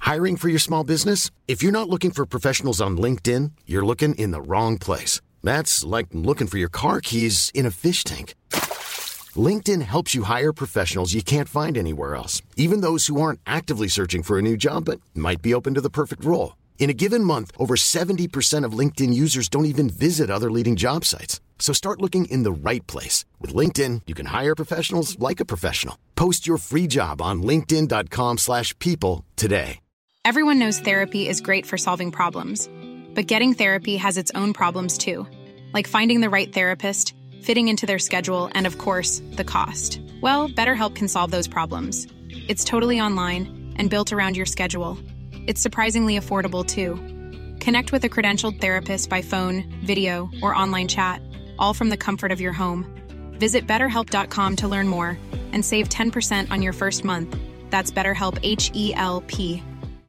Hiring for your small business? If you're not looking for professionals on LinkedIn, you're looking in the wrong place. That's like looking for your car keys in a fish tank. LinkedIn helps you hire professionals you can't find anywhere else, even those who aren't actively searching for a new job but might be open to the perfect role. In a given month, over 70% of LinkedIn users don't even visit other leading job sites. So start looking in the right place. With LinkedIn, you can hire professionals like a professional. Post your free job on linkedin.com/people today. Everyone knows therapy is great for solving problems, but getting therapy has its own problems too, like finding the right therapist, fitting into their schedule, and of course, the cost. Well, BetterHelp can solve those problems. It's totally online and built around your schedule. It's surprisingly affordable too. Connect with a credentialed therapist by phone, video, or online chat, all from the comfort of your home. Visit BetterHelp.com to learn more and save 10% on your first month. That's BetterHelp, H-E-L-P.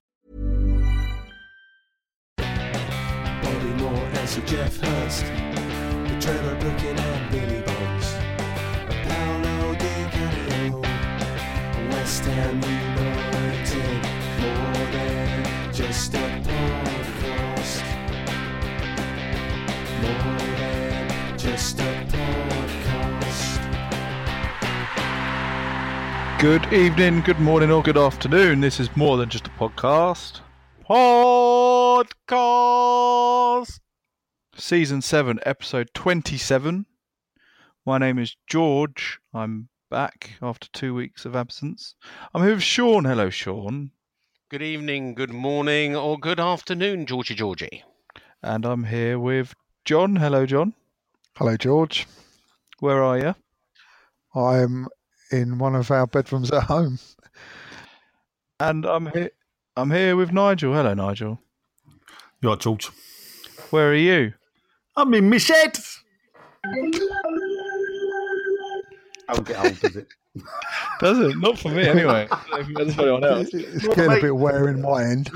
Bobby Moore and Sir Geoff Hurst, the Trevor Brooking and Billy Bonds, Paolo Di Canio, West Ham United, more than just a podcast, more than just a podcast. Good evening, good morning, or good afternoon. This is More Than Just a Podcast. Season 7, episode 27. My name is George. I'm back after 2 weeks of absence. I'm here with Sean. Hello, Sean. Good evening, good morning, or good afternoon, Georgie. And I'm here with John. Hello, John. Hello, George. Where are you? I'm in one of our bedrooms at home. And I'm here with Nigel. Hello, Nigel. You are, George. Where are you? I'm in my shed. I'll get old, does it? Does it? Not for me, anyway. That's for anyone else. It's getting a bit wearing my end.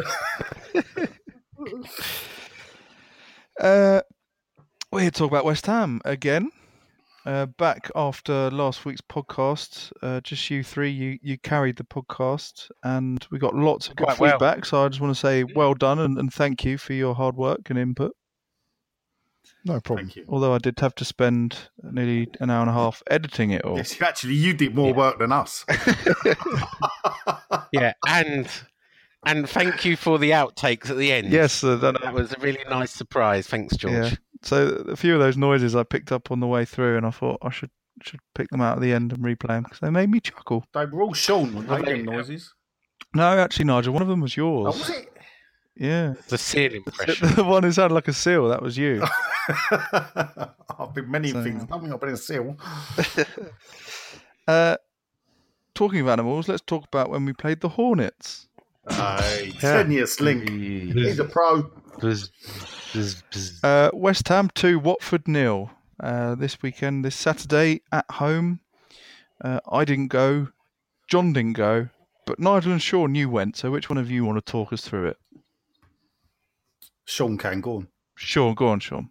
We're here to talk about West Ham again. Back after last week's podcast, just you three, you carried the podcast, and we got lots of good feedback. So I just want to say well done and thank you for your hard work and input. No problem. Thank you. Although I did have to spend nearly an hour and a half editing it all. Yes, you did more work than us. Yeah, and thank you for the outtakes at the end. Yes, that was a really nice surprise. Thanks, George. Yeah. So a few of those noises I picked up on the way through, and I thought I should pick them out at the end and replay them because they made me chuckle. They were all Sean, weren't they, them noises? No, actually, Nigel, one of them was yours. Oh, was it? Yeah. The seal impression. The one who sounded like a seal, that was you. I've been many things. I think I've been a seal. Talking of animals, let's talk about when we played the Hornets. Tenure Slink. He's a pro. West Ham 2, Watford 0. This weekend, this Saturday at home. I didn't go. John didn't go. But Nigel and Sean, you went. So which one of you want to talk us through it? Sean can go on. Sean, go on, Sean.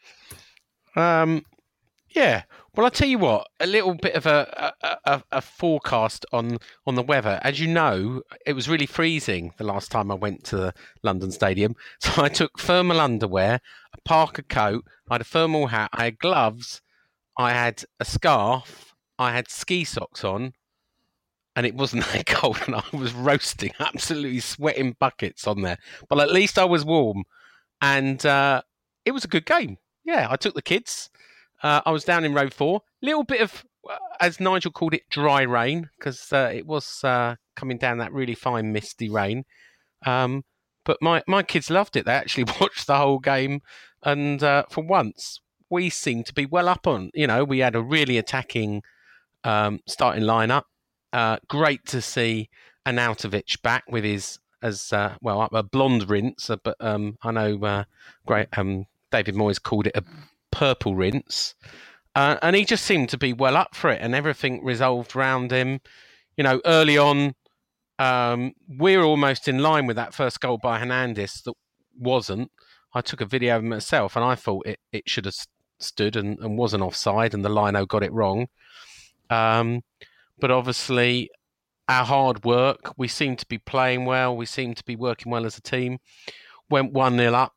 Yeah. Well, I'll tell you what, a little bit of a forecast on the weather. As you know, it was really freezing the last time I went to the London Stadium. So I took thermal underwear, a parka coat, I had a thermal hat, I had gloves, I had a scarf, I had ski socks on, and it wasn't that cold, and I was roasting, absolutely sweating buckets on there. But at least I was warm, and it was a good game. Yeah, I took the kids. I was down in row 4. Little bit of, as Nigel called it, dry rain, because it was coming down that really fine misty rain. But my kids loved it. They actually watched the whole game, and for once, we seemed to be well up on. We had a really attacking starting lineup. Great to see Arnautovic back with his a blonde rinse, but I know David Moyes called it a purple rinse, and he just seemed to be well up for it, and everything resolved round him. Early on, we're almost in line with that first goal by Hernandez that wasn't. I took a video of myself, and I thought it should have stood and wasn't offside, and the lino got it wrong. But obviously, our hard work. We seemed to be playing well. We seemed to be working well as a team. Went 1-0 up,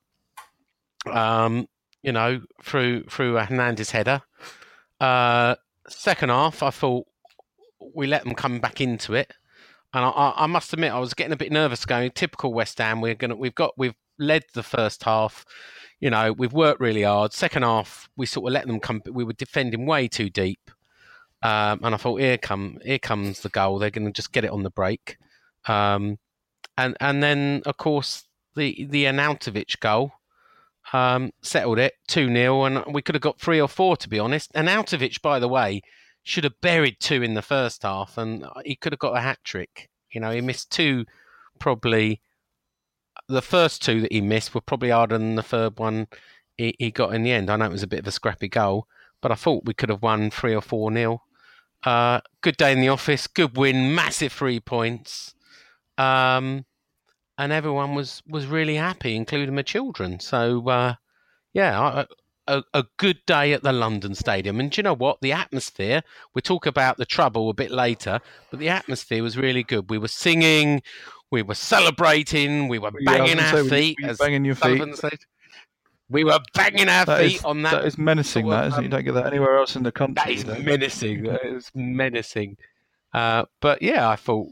through a Hernandez header. Second half, I thought we let them come back into it, and I must admit I was getting a bit nervous. Going typical West Ham. We've led the first half. We've worked really hard. Second half, we sort of let them come. We were defending way too deep, and I thought, here comes the goal. They're going to just get it on the break, and then of course the Arnautovic goal settled it 2-0, and we could have got 3 or 4 to be honest. Arnautovic, by the way, should have buried 2 in the first half, and he could have got a hat trick. He missed 2, probably. The first 2 that he missed were probably harder than the third one he got in the end. I know it was a bit of a scrappy goal, but I thought we could have won 3 or 4-0. Good day in the office, good win, massive 3 points. And everyone was really happy, including my children. So, a good day at the London Stadium. And do you know what? The atmosphere, we'll talk about the trouble a bit later, but the atmosphere was really good. We were singing, we were celebrating, we were banging our feet. Banging your feet. We were banging our feet on that. That is menacing, that, isn't it? You don't get that anywhere else in the country. That is menacing. That is menacing. But yeah, I thought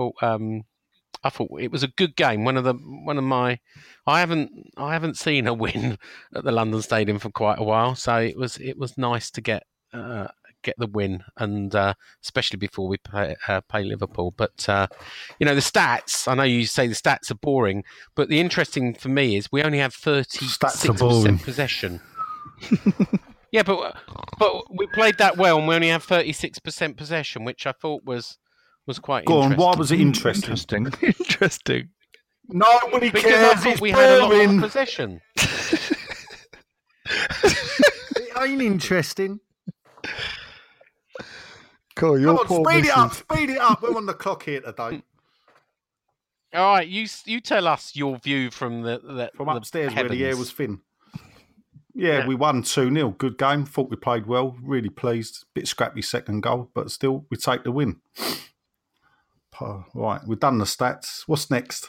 it was a good game. I haven't seen a win at the London Stadium for quite a while, so it was nice to get the win, and especially before we play Liverpool. But the stats. I know you say the stats are boring, but the interesting for me is we only have 36% possession. Yeah, but we played that well, and we only have 36% possession, which I thought was quite interesting. Go on, why was it interesting? Interesting. Nobody because cares. I thought we had a lot of possession. It ain't interesting. Cool, Come on, speed it up. We're on the clock here today. All right, you tell us your view from from upstairs heavens. where the air was thin. Yeah, we won 2-0. Good game. Thought we played well. Really pleased. Bit scrappy second goal, but still we take the win. Right, we've done the stats. What's next?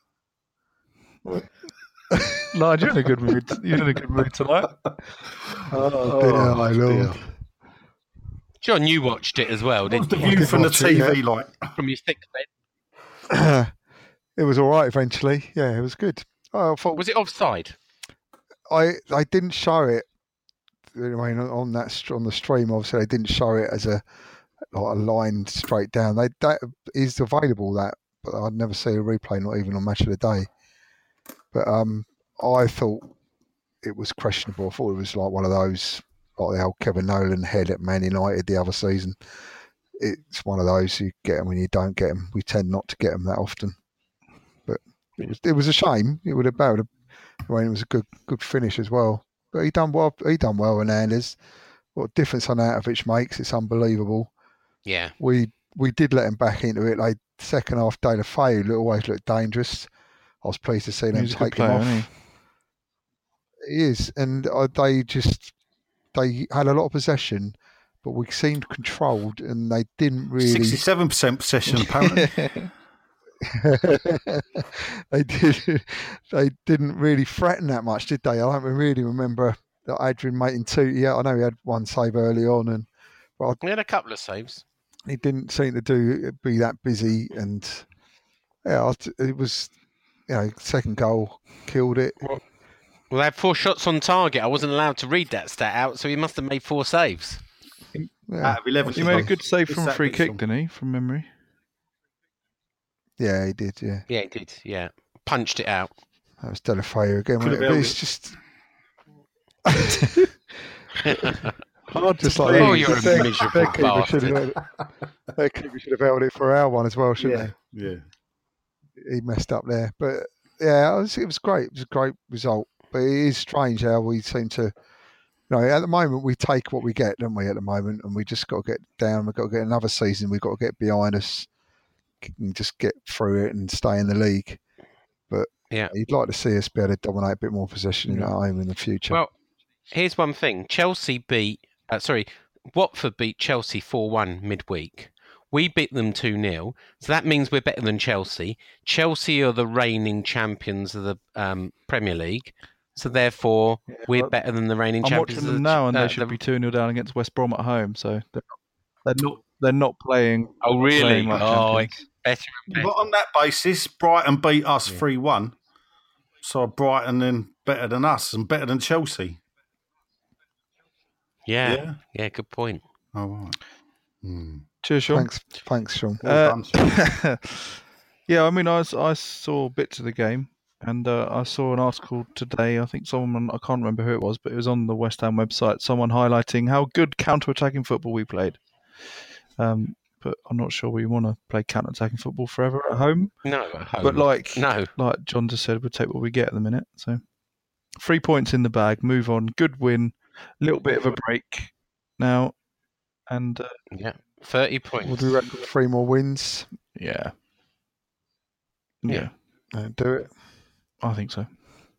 Lad, you're in a good mood. You're in a good mood tonight. Oh, my Lord. John, you watched it as well, didn't you? What's the view from the TV like? From your sick bed? It was all right eventually. Yeah, it was good. I thought, was it offside? I didn't show it. I mean, on the stream, obviously, they didn't show it as a line straight down. That is available, but I'd never see a replay, not even on Match of the Day. But I thought it was questionable. I thought it was like one of those, like the old Kevin Nolan head at Man United the other season. It's one of those you get them when you don't get them. We tend not to get them that often. But it was a shame. It would have been. I mean, it was a good finish as well. But he done well. Hernandez. What difference Arnautovic makes? It's unbelievable. Yeah. We did let him back into it. Like second half, De La Feu always looked dangerous. I was pleased to see them take him off. He is, and they had a lot of possession, but we seemed controlled, and they didn't really. 67% possession, apparently. They didn't really threaten that much, did they? I don't really remember that Adrian making 2. Yeah, I know he had one save early on, he had a couple of saves. He didn't seem to be that busy, and it was, second goal killed it. Well, they had 4 shots on target. I wasn't allowed to read that stat out, so he must have made 4 saves. Out of 11. He made a good save from a free kick, didn't he? From memory. Yeah, he did. Yeah. Yeah, he did. Yeah, punched it out. That was De La Feu again. But it's just hard to say. Oh, you're a miserable bastard. Their keeper should have held it for our one as well, shouldn't he? Yeah. He messed up there, but yeah, it was great. It was a great result. But it is strange how we seem to. At the moment we take what we get, don't we? At the moment, and we just got to get down. We've got to get another season. We've got to get behind us. And just get through it and stay in the league. But yeah, you'd like to see us be able to dominate a bit more possession at home in the future. Well, here's one thing. Watford beat Chelsea 4-1 midweek. We beat them 2-0. So that means we're better than Chelsea. Chelsea are the reigning champions of the Premier League. So therefore, we're better than the reigning champions. I'm watching them now, and they should be 2-0 down against West Brom at home. So they're not playing. Oh, really? Playing like champions. Better and better. But on that basis, Brighton beat us 3-1. So Brighton then better than us and better than Chelsea. Yeah, good point. Oh, right. Cheers, Sean. Thanks, Sean. Well done, Sean. Yeah, I mean, I saw bits of the game, and I saw an article today. I think someone, I can't remember who it was, but it was on the West Ham website. Someone highlighting how good counter-attacking football we played. But I'm not sure we want to play counter-attacking football forever at home. No, at home. But like John just said, we'll take what we get at the minute. So 3 points in the bag. Move on. Good win. A little bit of a break now, and 30 points. What do we reckon? 3 more wins. Yeah. Do it. I think so.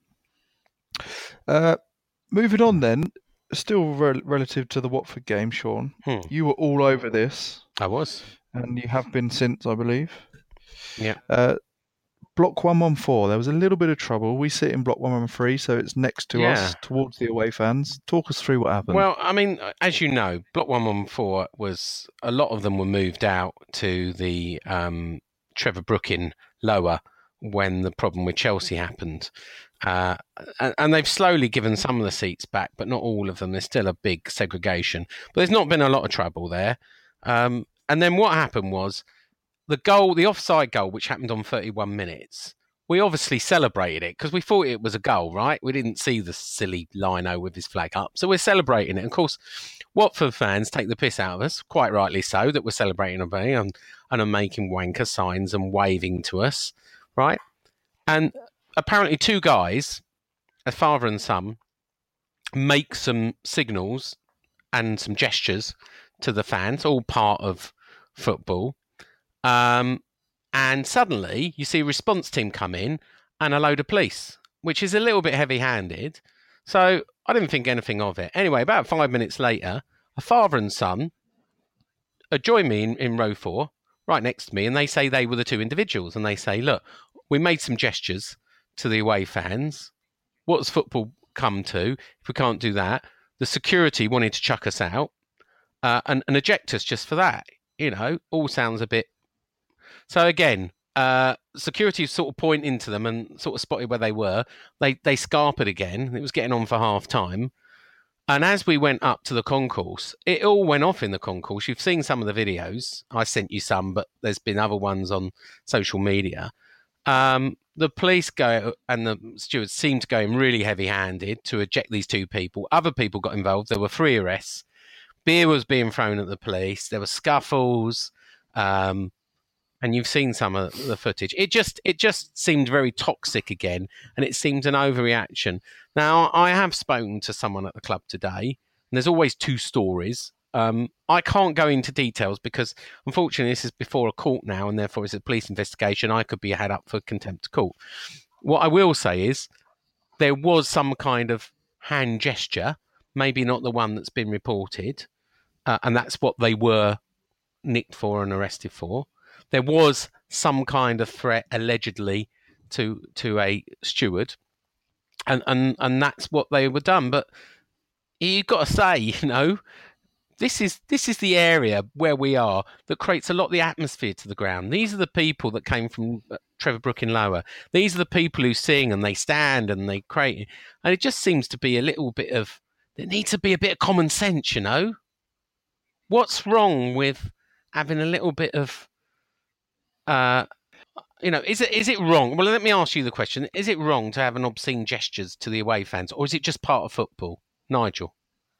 Moving on then, still relative to the Watford game, Sean. You were all over this. I was. And you have been since, I believe. Yeah. Block 114, there was a little bit of trouble. We sit in block 113, so it's next to us, towards the away fans. Talk us through what happened. Well, I mean, as you know, block 114 was, a lot of them were moved out to the Trevor Brooking lower when the problem with Chelsea happened. And they've slowly given some of the seats back, but not all of them. There's still a big segregation. But there's not been a lot of trouble there. And then what happened was, the offside goal, which happened on 31 minutes, we obviously celebrated it because we thought it was a goal, right? We didn't see the silly Lino with his flag up. So we're celebrating it. And of course, Watford fans take the piss out of us, quite rightly so, that we're celebrating a bay and are making wanker signs and waving to us, right? And apparently 2 guys, a father and son, make some signals and some gestures to the fans, all part of football. And suddenly you see a response team come in and a load of police, which is a little bit heavy-handed. So I didn't think anything of it. Anyway, about 5 minutes later, a father and son join me in row 4, right next to me, and they say they were the 2 individuals. And they say, look, we made some gestures to the away fans. What does football come to if we can't do that? The security wanted to chuck us out and eject us just for that. You know, all sounds a bit... So again, security sort of pointing to them and sort of spotted where they were. They scarpered again. It was getting on for half time. And as we went up to the concourse, it all went off in the concourse. You've seen some of the videos. I sent you some, but there's been other ones on social media. The police go and the stewards seemed to go in really heavy-handed to eject these 2 people. Other people got involved. There were 3 arrests. Beer was being thrown at the police. There were scuffles. And you've seen some of the footage. It just seemed very toxic again, and it seemed an overreaction. Now, I have spoken to someone at the club today, and there's always 2 stories. I can't go into details because, unfortunately, this is before a court now, and therefore it's a police investigation. I could be had up for contempt of court. What I will say is there was some kind of hand gesture, maybe not the one that's been reported, and that's what they were nicked for and arrested for. There was some kind of threat, allegedly, to a steward, and that's what they were done. But you've got to say, you know, this is the area where we are that creates a lot of the atmosphere to the ground. These are the people that came from Trevor Brooking Lower. These are the people who sing and they stand and they create. And it just seems to be a little bit of, there needs to be a bit of common sense, you know? What's wrong with having a little bit of, you know, is it wrong? Well, let me ask you the question. Is it wrong to have an obscene gestures to the away fans, or is it just part of football? Nigel?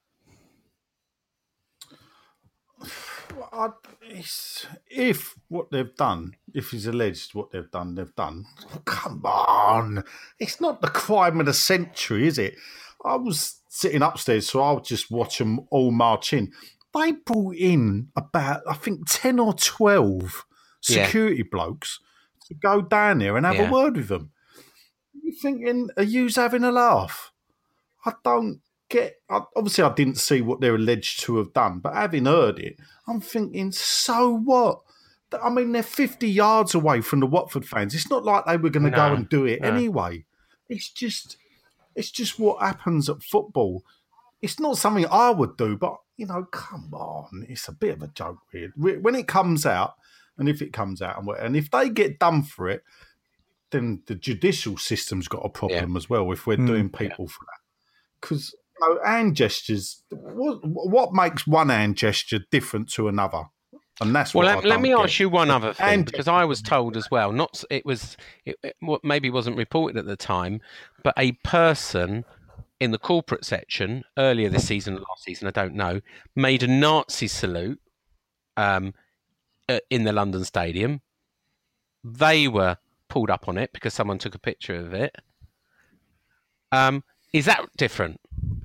If what they've done, if it's alleged what they've done, oh, come on. It's not the crime of the century, is it? I was sitting upstairs, so I'll just watch them all march in. They brought in about, I think, 10 or 12 security blokes to go down there and have a word with them. You're thinking, are you having a laugh? I don't obviously I didn't see what they're alleged to have done, but having heard it, I'm thinking, so what? I mean, they're 50 yards away from the Watford fans. It's not like they were going to go and do it anyway. It's just what happens at football. It's not something I would do, but, come on. It's a bit of a joke, really. When it comes out, and if it comes out, and if they get done for it, then the judicial system's got a problem as well if we're doing people for that. Because hand gestures, what makes one hand gesture different to another? And that's what let me ask you one other thing, because I was told as well, what maybe wasn't reported at the time, but a person in the corporate section earlier this season, last season, I don't know, made a Nazi salute in the London Stadium. They were pulled up on it because someone took a picture of it. Is that different?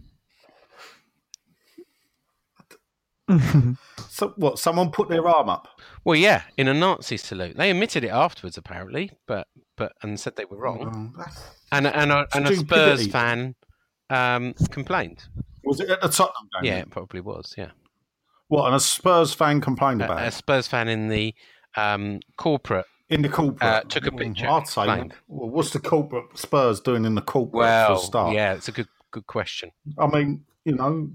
So what? Someone put their arm up? Well, yeah, in a Nazi salute. They admitted it afterwards, apparently, but and said they were wrong. And a Spurs fan complained. Was it at the Tottenham game? Yeah, it probably was. Yeah. What? And a Spurs fan complained about it? A Spurs fan in the corporate. In the corporate, took a picture. I'd say, well, what's the corporate Spurs doing in the corporate for a start? Yeah, it's a good question. I mean, I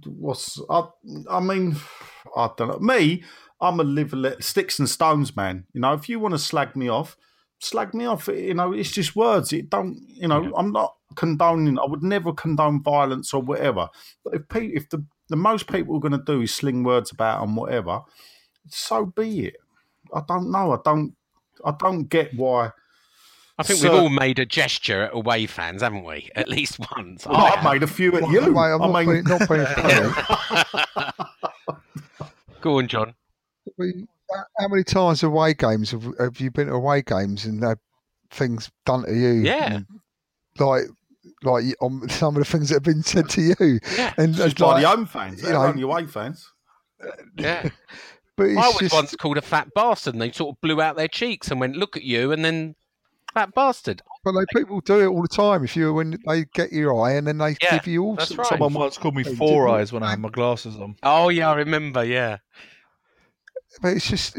don't know. Me, I'm a live sticks and stones man. If you want to slag me off. It's just words. It don't. I'm not condoning. I would never condone violence or whatever. But if the most people are going to do is sling words about and whatever, so be it. I don't know. I don't get why. I think we've all made a gesture at away fans, haven't we? At least once. Well, I've made a few at you. I'm not being funny. Go on, John. How many times away games have you been to away games and had things done to you? Yeah. Like on some of the things that have been said to you. Yeah. And just by the home fans. They're only away fans. Yeah. But I was once called a fat bastard and they sort of blew out their cheeks and went, look at you, and then fat bastard. But people do it all the time. When they get your eye and then they give you all sorts. Right. Someone once called me Four Eyes when I had my glasses on. Oh yeah, I remember. Yeah. But it's just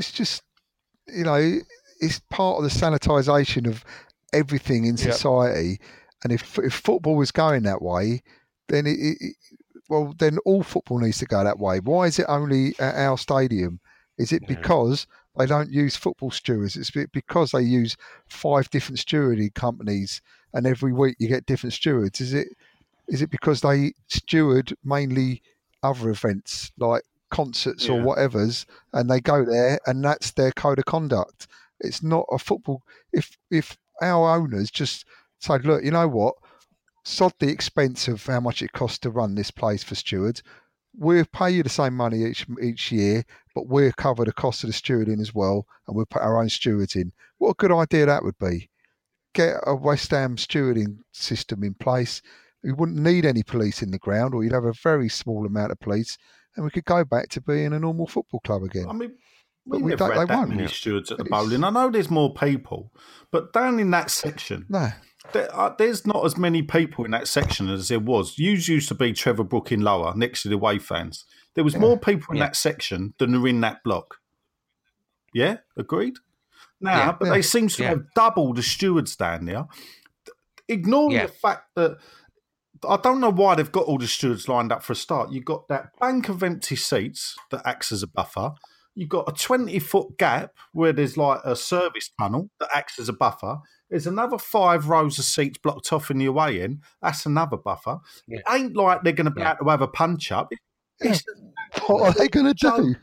it's part of the sanitisation of everything in society. And if football was going that way, then then all football needs to go that way. Why is it only at our stadium? Is it because they don't use football stewards? It's because they use 5 different stewarding companies, and every week you get different stewards. Is it because they steward mainly other events like concerts or whatever's, and they go there and that's their code of conduct? It's not a football. If our owners just say, look, you know what, sod the expense of how much it costs to run this place for stewards. We'll pay you the same money each year, but we'll cover the cost of the stewarding as well, and we'll put our own stewards in. What a good idea that would be. Get a West Ham stewarding system in place. You wouldn't need any police in the ground, or you'd have a very small amount of police, and we could go back to being a normal football club again. I mean, we never had that many stewards at the bowling. I know there's more people, but down in that section... No. There's not as many people in that section as there was. Used to be Trevor Brook in lower, next to the away fans. There was more people in that section than are in that block. Yeah, agreed? Now, but they seem to have doubled the stewards down there. Ignoring the fact that I don't know why they've got all the stewards lined up for a start. You've got that bank of empty seats that acts as a buffer. You've got a 20-foot gap where there's like a service tunnel that acts as a buffer. There's another 5 rows of seats blocked off in the away end. That's another buffer. Yeah. It ain't like they're going to be able to have a punch-up. What are they going to do?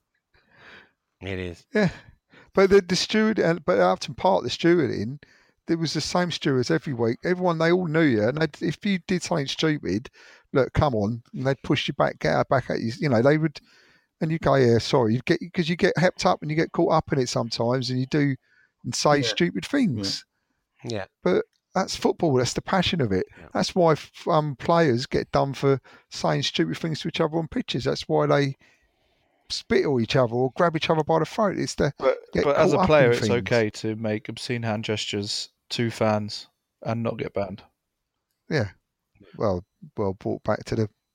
It is. Yeah. But the steward, but Upton Park, the stewarding, there was the same stewards every week. Everyone, they all knew you. And if you did something stupid, look, come on, and they'd push you back, get back at you. They would... And you go, yeah, sorry, because you get hepped up and you get caught up in it sometimes, and you do and say stupid things. Yeah. But that's football. That's the passion of it. Yeah. That's why players get done for saying stupid things to each other on pitches. That's why they spit at each other or grab each other by the throat. It's but as a player, it's okay to make obscene hand gestures to fans and not get banned. Yeah. Well brought back to the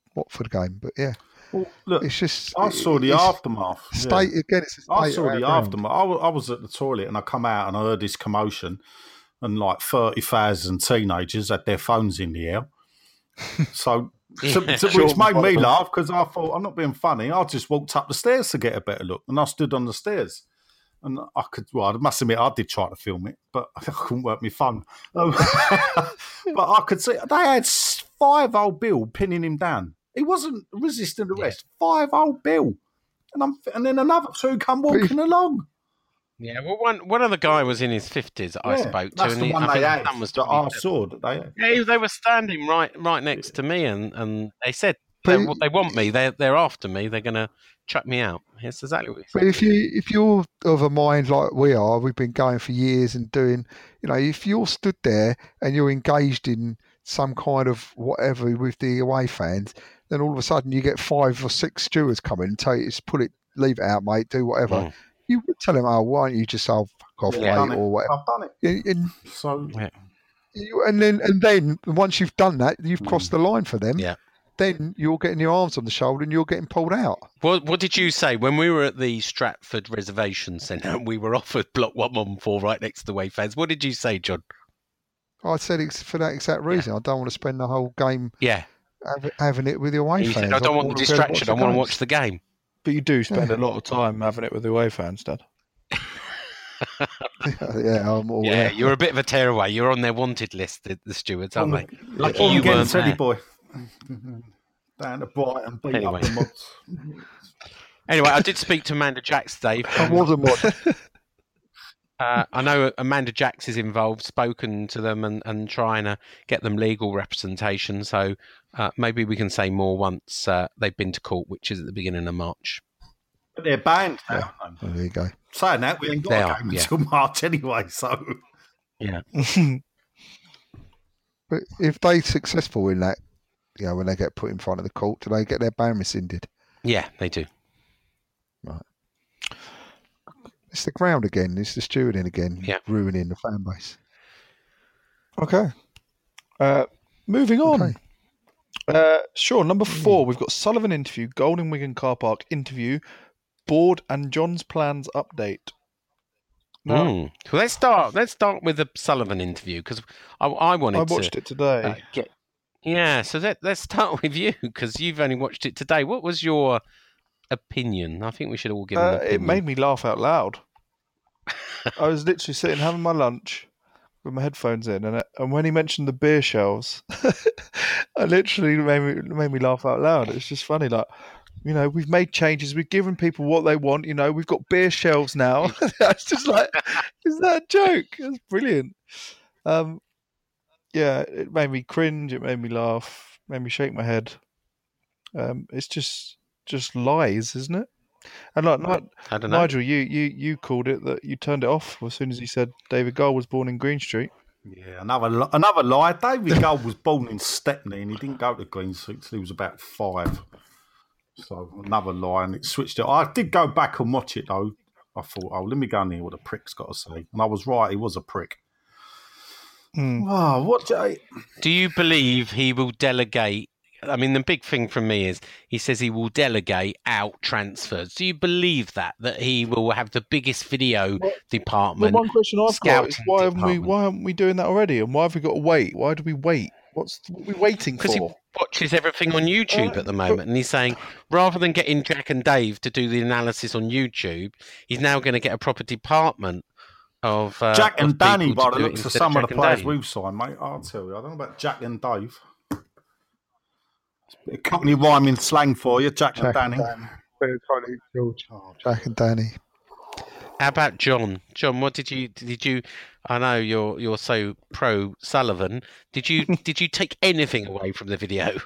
Watford game. But yeah, Well, look, it's just I saw the aftermath. State again. It's a state I saw the ground. aftermath. I was at the toilet and I come out and I heard this commotion, and like 30,000 teenagers had their phones in the air. So, which made me laugh because I thought, I'm not being funny. I just walked up the stairs to get a better look, and I stood on the stairs. And I must admit, I did try to film it, but I couldn't work my phone. But I could see they had 5-old Bill pinning him down. He wasn't resisting arrest. 5-old Bill, and then another two come walking along. Yeah, well, one other guy was in his 50s that I spoke to. That's and the one I they think had. son was That I saw that they had. Yeah, they were standing right next to me, and they said they want me. They're after me. They're going to chuck me out. That's exactly what he said. But if you're of a mind like we are, we've been going for years and doing, if you're stood there and you're engaged in some kind of whatever with the away fans, then all of a sudden you get 5 or 6 stewards come in and tell you, leave it out, mate, do whatever. You would tell them, why don't you just fuck off, mate, or whatever. I've done it. And then once you've done that, you've crossed the line for them. Yeah. Then you're getting your arms on the shoulder and you're getting pulled out. What did you say when we were at the Stratford Reservation Centre? We were offered block 114 right next to the away fans. What did you say, John? I said it's for that exact reason. I don't want to spend the whole game having it with the away fans. Said, I don't want the distraction. I want to watch the game. But you do spend a lot of time having it with the away fans, Dad. Yeah, you're a bit of a tearaway. You're on their wanted list, the stewards, aren't they? Lucky you weren't Teddy boy. Down to Brighton, beat up the mods. Anyway, I did speak to Amanda Jacks, Dave. I was a mod. I know Amanda Jacks is involved, spoken to them and trying to get them legal representation. So maybe we can say more once they've been to court, which is at the beginning of March. But they're banned now. Yeah. Well, there you go. Saying that, we ain't got a game until March anyway, so... Yeah. But if they're successful in that, when they get put in front of the court, do they get their ban rescinded? Yeah, they do. Right. It's the ground again. It's the stewarding again, ruining the fan base. Okay. Moving on. Okay. Sure, number 4, we've got Sullivan interview, Golden Wigan car park interview, board and John's plans update. Well, let's start with the Sullivan interview because I watched it today. So let's start with you because you've only watched it today. What was your opinion? I think we should all give an opinion. It made me laugh out loud. I was literally sitting having my lunch with my headphones in, and when he mentioned the beer shelves, I literally made me laugh out loud. It's just funny, like, we've made changes, we've given people what they want. We've got beer shelves now. That's just like, is that a joke? That's brilliant. It made me cringe. It made me laugh. Made me shake my head. It's just lies, isn't it? And like I don't know. Nigel, you called it that you turned it off as soon as he said David Gull was born in Green Street. Yeah, another lie. David Gull was born in Stepney and he didn't go to Green Street till he was about 5. So another lie, and it switched it. I did go back and watch it though. I thought, let me go and hear what the prick's got to say. And I was right, he was a prick. Wow, do you believe he will delegate? I mean, the big thing from me is he says he will delegate out transfers. Do you believe that he will have the biggest video department? The one question I've got is why aren't we doing that already? And why have we got to wait? Why do we wait? What are we waiting for? Because he watches everything on YouTube at the moment, and he's saying rather than getting Jack and Dave to do the analysis on YouTube, he's now going to get a proper department of Jack and Danny. By the looks of some of the players we've signed, mate, I'll tell you. I don't know about Jack and Dave. A company rhyming slang for you, Jack and Danny. Jack and Danny. How about John? John, what did you? I know you're so pro Sullivan. Did you take anything away from the video?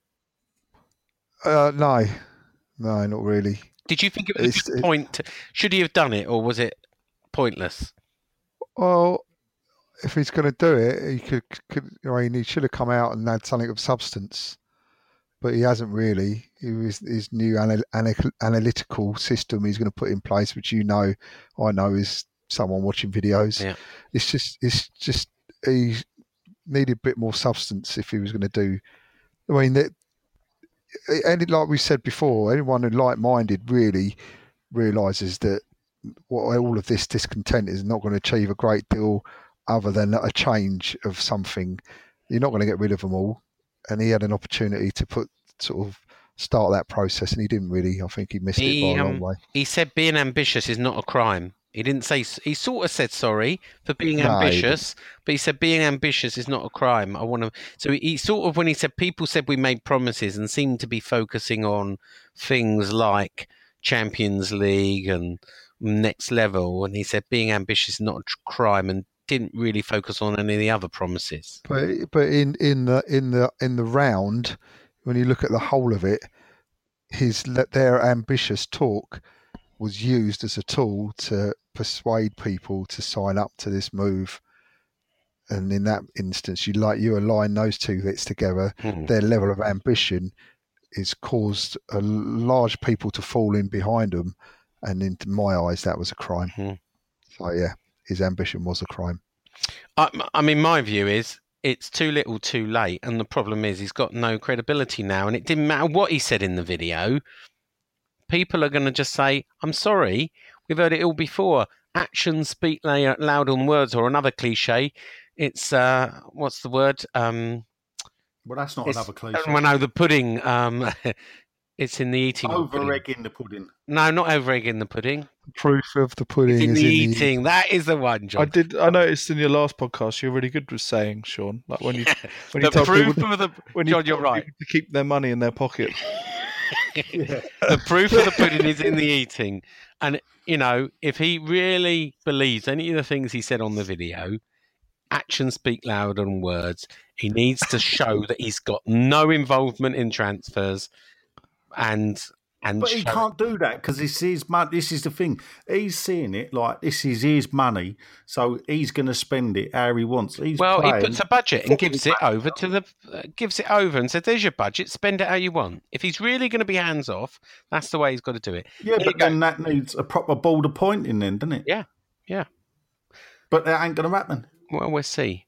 No, not really. Did you think it was a good point? Should he have done it, or was it pointless? Well, if he's going to do it, he could. He should have come out and had something of substance. But he hasn't really. His new analytical system he's going to put in place, which I know is someone watching videos. Yeah. It's just he needed a bit more substance if he was going to do. I mean, and like we said before, anyone who's like-minded really realises that all of this discontent is not going to achieve a great deal other than a change of something. You're not going to get rid of them all. And he had an opportunity to start that process, and he didn't really. I think he missed it by a long way. He said being ambitious is not a crime. He didn't say. He sort of said sorry for being ambitious, but he said being ambitious is not a crime. I want to. So he sort of, when he said people said we made promises and seemed to be focusing on things like Champions League and next level, and he said being ambitious is not a crime, and didn't really focus on any of the other promises. But in the round, when you look at the whole of it, their ambitious talk was used as a tool to persuade people to sign up to this move. And in that instance, you align those two bits together. Their level of ambition has caused a large people to fall in behind them. And in my eyes, that was a crime. So yeah, his ambition was a crime. I mean, my view is it's too little too late. And the problem is he's got no credibility now. And it didn't matter what he said in the video. People are going to just say, I'm sorry, we've heard it all before. Actions speak louder than words, or another cliche. It's, what's the word? Well, that's not another cliche. Well, no, the pudding. It's in the eating. Over-egging the pudding. No, not over-egging the pudding. The proof of the pudding is in the eating. That is the one, John. I noticed in your last podcast you're really good with saying, Sean, like when you the told proof people of the when John, you're right, to keep their money in their pocket. The proof of the pudding is in the eating. And, you know, if he really believes any of the things he said on the video, actions speak louder than words. He needs to show that he's got no involvement in transfers. But he can't do that because it's his money. This is the thing. He's seeing it like this is his money, so he's going to spend it how he wants. He puts a budget and gives it over and says, "There's your budget. Spend it how you want." If he's really going to be hands off, that's the way he's got to do it. Yeah, but then that needs a proper border pointing, then, doesn't it? Yeah. But that ain't going to happen. Well, we'll see.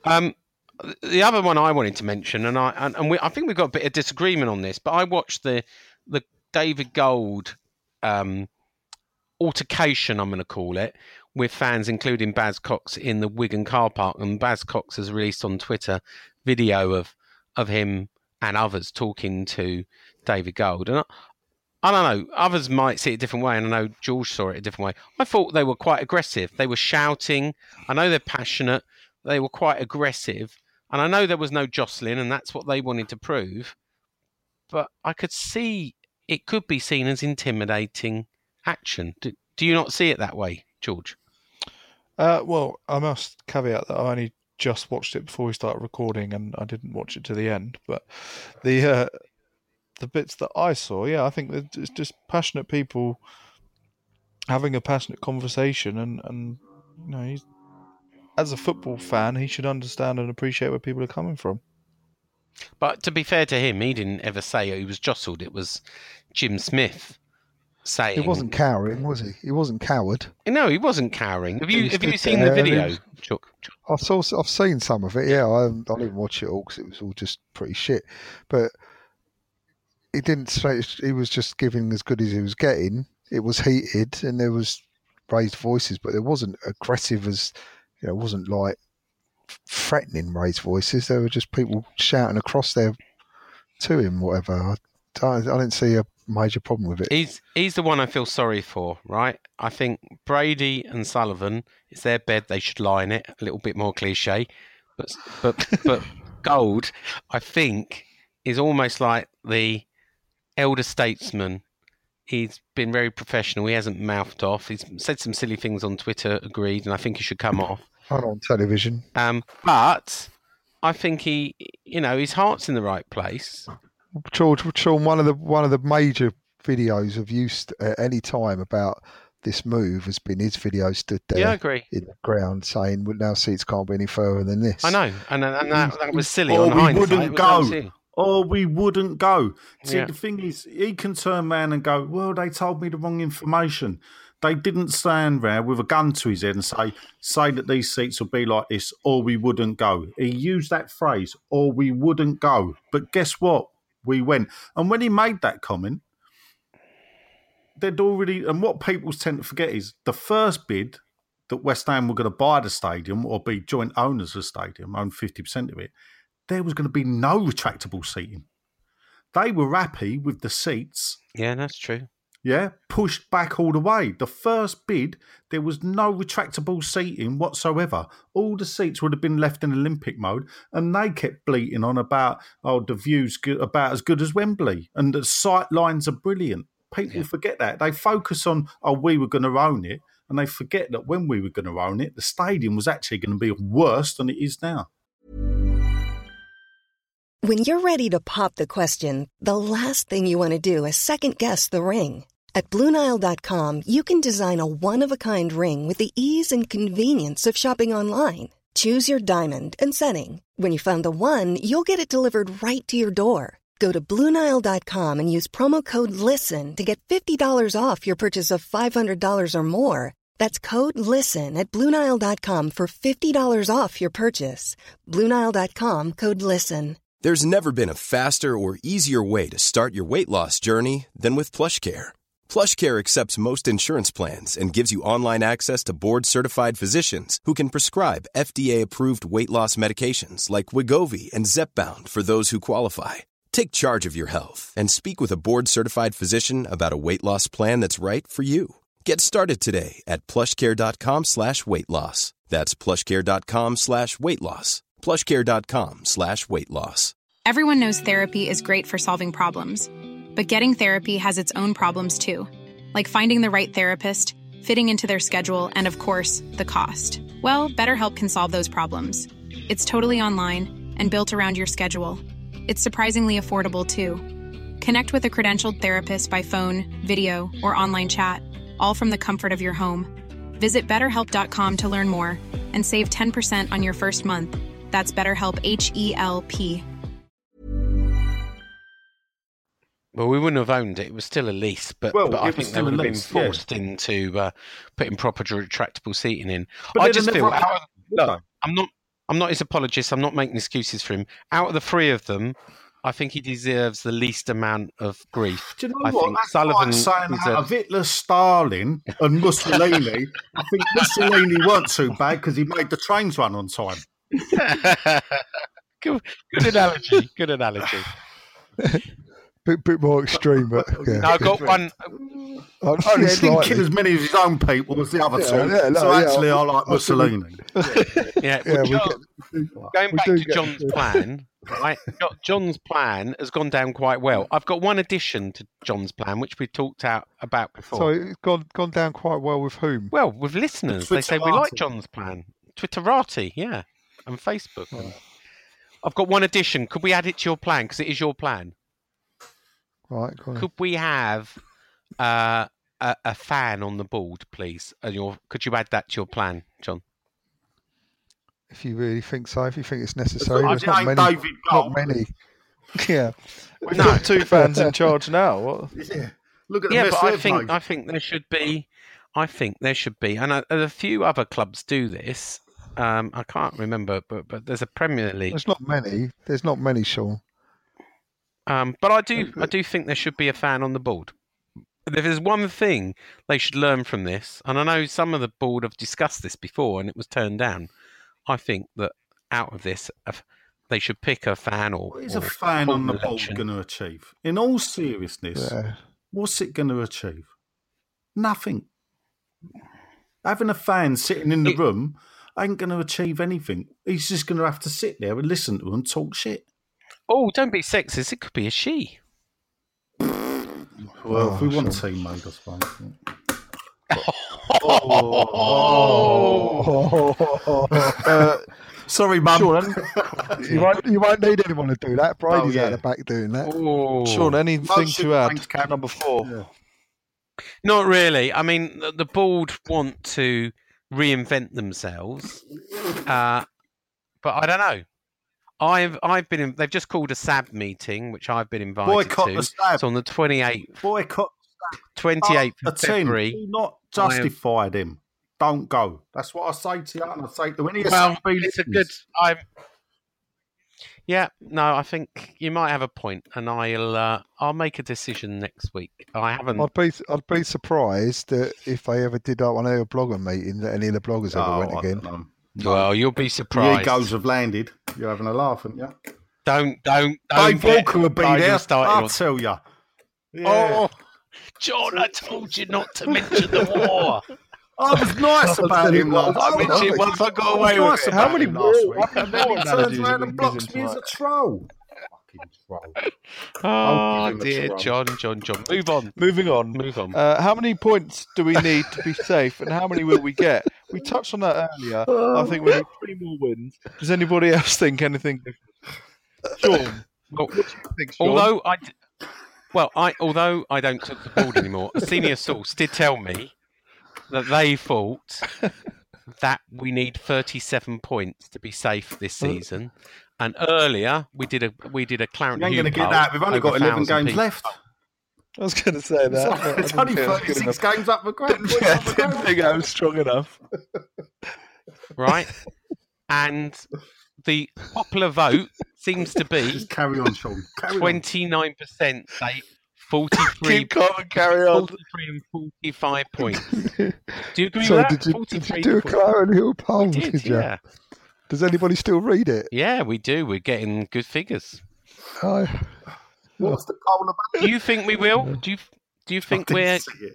The other one I wanted to mention, I think we've got a bit of disagreement on this, but I watched the David Gold altercation, I'm going to call it, with fans, including Baz Cox in the Wigan car park. And Baz Cox has released on Twitter video of him and others talking to David Gold. And I don't know, others might see it a different way, and I know George saw it a different way. I thought they were quite aggressive. They were shouting. I know they're passionate. They were quite aggressive. And I know there was no jostling, and that's what they wanted to prove. But I could see it could be seen as intimidating action. Do you not see it that way, George? Well, I must caveat that I only just watched it before we started recording, and I didn't watch it to the end. But the bits that I saw, I think that it's just passionate people having a passionate conversation, and you know, as a football fan, he should understand and appreciate where people are coming from. But to be fair to him, he didn't ever say he was jostled. It was Jim Smith saying... He wasn't cowering, was he? He wasn't coward. No, he wasn't cowering. Have you seen the video? I've seen some of it, yeah. I didn't watch it all because it was all just pretty shit. But he didn't say... He was just giving as good as he was getting. It was heated and there was raised voices, but it wasn't aggressive as... You know, it wasn't like threatening raised voices. There were just people shouting across there to him, whatever. I didn't see a major problem with it. He's the one I feel sorry for, right? I think Brady and Sullivan, it's their bed, they should lie in it. A little bit more cliche, but Gold, I think, is almost like the elder statesman. He's been very professional. He hasn't mouthed off. He's said some silly things on Twitter, agreed, and I think he should come off. Not on television. But I think his heart's in the right place. George, Sean, one of the major videos I've used at any time about this move has been his video stood there I agree. in the ground saying, well, now seats can't be any further than this. I know, and that was silly on hindsight. We wouldn't go. See, the thing is, he can turn around and go, well, they told me the wrong information. They didn't stand there with a gun to his head and say that these seats will be like this, or we wouldn't go. He used that phrase, or we wouldn't go. But guess what? we went. And when he made that comment, they'd already, and what people tend to forget is the first bid that West Ham were going to buy the stadium or be joint owners of the stadium, own 50% of it, there was going to be no retractable seating. They were happy with the seats. Yeah, that's true. Yeah, pushed back all the way. The first bid, there was no retractable seating whatsoever. All the seats would have been left in Olympic mode, and they kept bleating on about, the view's about as good as Wembley, and the sight lines are brilliant. People forget that. They focus on, we were going to own it, and they forget that when we were going to own it, the stadium was actually going to be worse than it is now. When you're ready to pop the question, the last thing you want to do is second-guess the ring. At BlueNile.com, you can design a one-of-a-kind ring with the ease and convenience of shopping online. Choose your diamond and setting. When you find the one, you'll get it delivered right to your door. Go to BlueNile.com and use promo code LISTEN to get $50 off your purchase of $500 or more. That's code LISTEN at BlueNile.com for $50 off your purchase. BlueNile.com, code LISTEN. There's never been a faster or easier way to start your weight loss journey than with PlushCare. PlushCare accepts most insurance plans and gives you online access to board-certified physicians who can prescribe FDA-approved weight loss medications like Wegovy and Zepbound for those who qualify. Take charge of your health and speak with a board-certified physician about a weight loss plan that's right for you. Get started today at plushcare.com/weight loss. That's plushcare.com/weight loss. plushcare.com/weight loss. Everyone knows therapy is great for solving problems, but getting therapy has its own problems too, like finding the right therapist, fitting into their schedule, and of course, the cost. Well, BetterHelp can solve those problems. It's totally online and built around your schedule. It's surprisingly affordable too. Connect with a credentialed therapist by phone, video, or online chat, all from the comfort of your home. Visit BetterHelp.com to learn more and save 10% on your first month. That's BetterHelp, H-E-L-P. Well, we wouldn't have owned it. It was still a lease, but I think they would have been forced into putting proper retractable seating in. But I just feel, I'm not his apologist. I'm not making excuses for him. Out of the three of them, I think he deserves the least amount of grief. Do you know what? That's Sullivan saying out of Hitler, Stalin, and Mussolini. I think Mussolini weren't too bad because he made the trains run on time. Good analogy. Good analogy. Bit more extreme, but yeah. No, I've got one. He didn't kill as many of his own people as the other two. I like Mussolini. Going back to John's plan, right? John's plan has gone down quite well. I've got one addition to John's plan, which we talked about before. So it's gone down quite well with whom? Well, with listeners. They say we like John's plan. Twitterati, yeah, and Facebook. Oh. I've got one addition. Could we add it to your plan? Because it is your plan. Right. Could we have a fan on the board, please? Could you add that to your plan, John? If you really think so, if you think it's necessary. There's not many. Yeah. We've got two fans in charge now. What? Yeah. Look at the but I think there should be. And a few other clubs do this. I can't remember, but there's a Premier League. There's not many, Sean. But I do think there should be a fan on the board. If there's one thing they should learn from this, and I know some of the board have discussed this before and it was turned down, I think that out of this, they should pick a fan or... What is a fan on the board going to achieve? In all seriousness, what's it going to achieve? Nothing. Having a fan sitting in the room ain't going to achieve anything. He's just going to have to sit there and listen to them talk shit. Oh, don't be sexist. It could be a she. Well, if we want a team made, I suppose. Sorry, Mum. Sean, you won't need anyone to do that. Brady's out the back doing that. Sean, anything to add? Number 4. Yeah. Not really. I mean, the board want to reinvent themselves, but I don't know. I've been in, they've just called a SAB meeting, which I've been invited Boycott to. The SAB. It's on the 28th. Boycott 28th of February. Do not justify them. Don't go. That's what I say to you, and I say to any it's a good. Yeah, no, I think you might have a point, and I'll make a decision next week. I haven't. I'd be surprised that if they ever did one of their blogger meetings, that any of the bloggers ever went again. No. Well, you'll be surprised. The egos have landed. You're having a laugh, aren't you? Don't. Dave Walker will be there. I'll tell you. Yeah. Oh, John, I told you not to mention the war. I was nice about him last week. I mentioned once I got away with it. How many last week? And then he turns around and blocks me as a troll. Fucking troll. Oh, dear, John. Moving on. How many points do we need to be safe, and how many will we get? We touched on that earlier. I think we need 3 more wins. Does anybody else think anything different? Sean, what do you think, Sean? Although I don't cook the board anymore, a senior source did tell me that they thought that we need 37 points to be safe this season. And earlier we did a Clarendon. You ain't going to get that. We've only got 11 games left. I was going to say that. It's only 36 games up for grabs. I didn't think I was strong enough. Right, and the popular vote seems to be Just carry on, Sean. 29% say 43. Keep calm and carry on. 43 and 45 points. Do you agree So with that? did you do a Clarendon Hill poll? We did, you? yeah. Does anybody still read it? Yeah, we do. We're getting good figures. What's the poll about? Do you think we will? Do you think we're?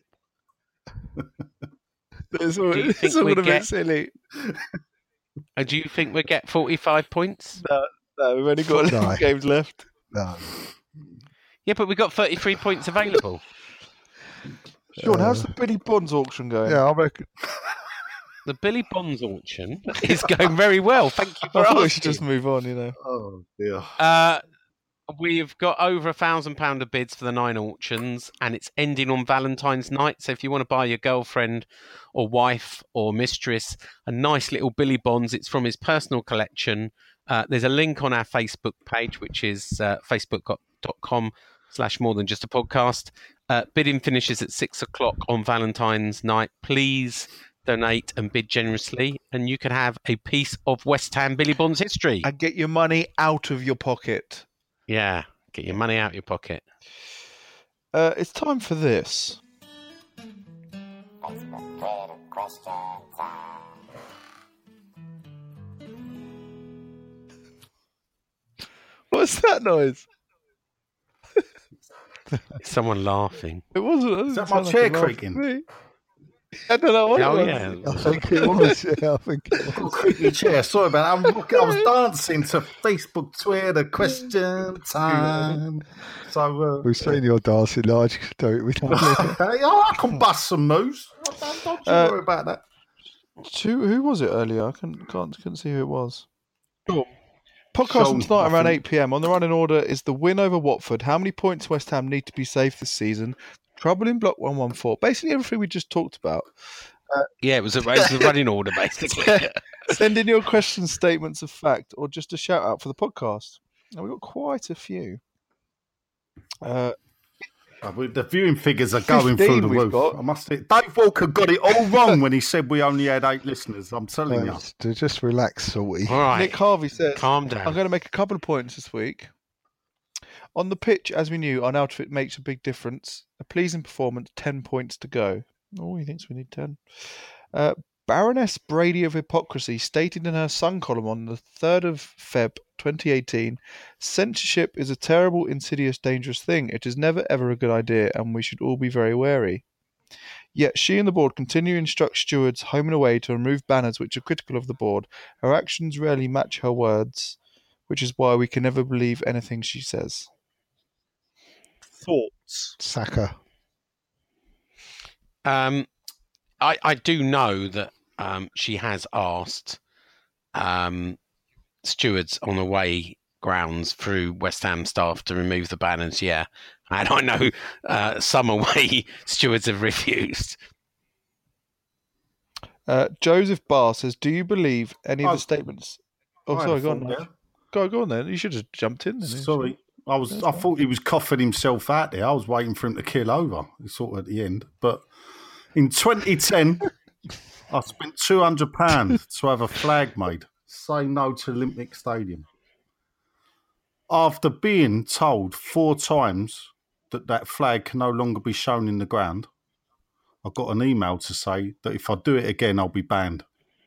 It's all a bit silly. Do you think we get 45 points? No, we've only got 11 games left. No. Yeah, but we've got 33 points available. Sean, how's the Billy Bonds auction going? Yeah, I reckon. The Billy Bonds auction is going very well. Thank you for I thought asking. we should just move on, you know. Oh, dear. We've got over £1,000 of bids for the 9 auctions, and it's ending on Valentine's night. So if you want to buy your girlfriend or wife or mistress a nice little Billy Bonds, it's from his personal collection. There's a link on our Facebook page, which is facebook.com/more than just a podcast. Bidding finishes at 6:00 on Valentine's night. Please donate and bid generously, and you can have a piece of West Ham Billy Bonds history. And get your money out of your pocket. Yeah, get your money out of your pocket. It's time for this. What's that noise? Someone laughing. It wasn't. Is that my chair creaking? I don't know what it was. Yeah. I think it was. Yeah, I think it was. Creaky chair. Sorry about that. I was dancing to Facebook, Twitter, question time. So We've seen your dancing large. Do it. We don't. I can bust some moves. Don't you worry about that. Who was it earlier? I couldn't see who it was. Sure. Podcast Sean, tonight I around think. 8 p.m. On the running order is the win over Watford. How many points West Ham need to be safe this season? Trouble in block 114. Basically everything we just talked about. Yeah, it was a running order, basically. Send in your questions, statements of fact, or just a shout out for the podcast. Now, we've got quite a few. The viewing figures are going through the we've roof. got. I must say, Dave Walker got it all wrong when he said we only had 8 listeners. I'm telling you. Just relax, Salty. All right. Nick Harvey says, Calm down. I'm going to make a couple of points this week. On the pitch, as we knew, our outfit makes a big difference. A pleasing performance, 10 points to go. Oh, he thinks we need 10. Baroness Brady of Hypocrisy stated in her Sun column on the 3rd of Feb 2018, censorship is a terrible, insidious, dangerous thing. It is never, ever a good idea, and we should all be very wary. Yet she and the board continue to instruct stewards home and away to remove banners which are critical of the board. Her actions rarely match her words, which is why we can never believe anything she says. Thoughts? Saka. I do know that she has asked stewards on away grounds through West Ham staff to remove the banners, yeah. And I know some away stewards have refused. Joseph Barr says, do you believe any of the statements... Oh, I sorry, had go a on. thought Nigel. there. Go on then. You should have jumped in. Then. Sorry. I thought he was coughing himself out there. I was waiting for him to kill over, sort of at the end. But in 2010, I spent £200 to have a flag made. Say no to Olympic Stadium. After being told 4 times that flag can no longer be shown in the ground, I got an email to say that if I do it again, I'll be banned.